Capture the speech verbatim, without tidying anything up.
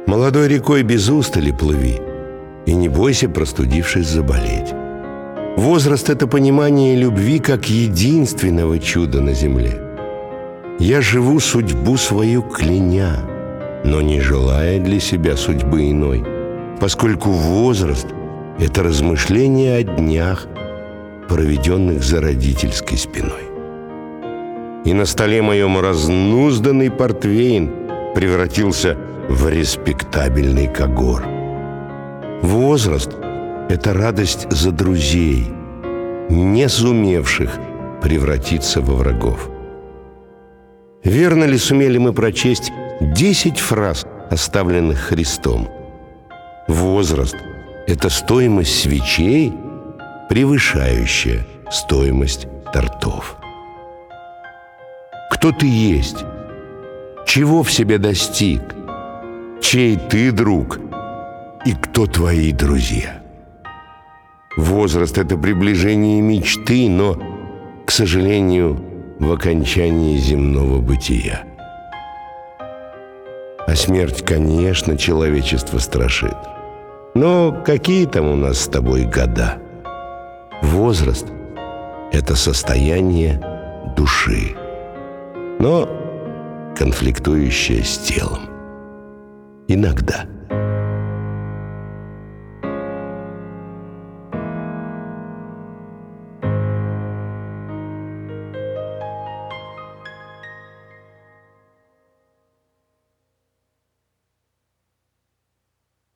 Молодой рекой без устали плыви, и не бойся, простудившись, заболеть. Возраст — это понимание любви как единственного чуда на земле. Я живу судьбу свою кляня, но не желая для себя судьбы иной, поскольку возраст — это размышление о днях, проведенных за родительской спиной. И на столе моем разнузданный портвейн превратился в респектабельный когор. Возраст — это радость за друзей, не сумевших превратиться во врагов. Верно ли сумели мы прочесть десять фраз, оставленных Христом? Возраст — это стоимость свечей, превышающая стоимость тортов. Кто ты есть? Чего в себе достиг? Чей ты друг? И кто твои друзья? Возраст — это приближение мечты, но, к сожалению, в окончании земного бытия. А смерть, конечно, человечество страшит. Но какие там у нас с тобой года? Возраст — это состояние души, но конфликтующее с телом. Иногда.